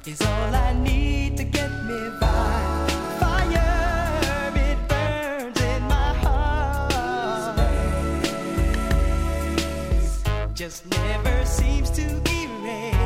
is all I need to get me by. Fire, it burns in my heart. Space just never seems to erase.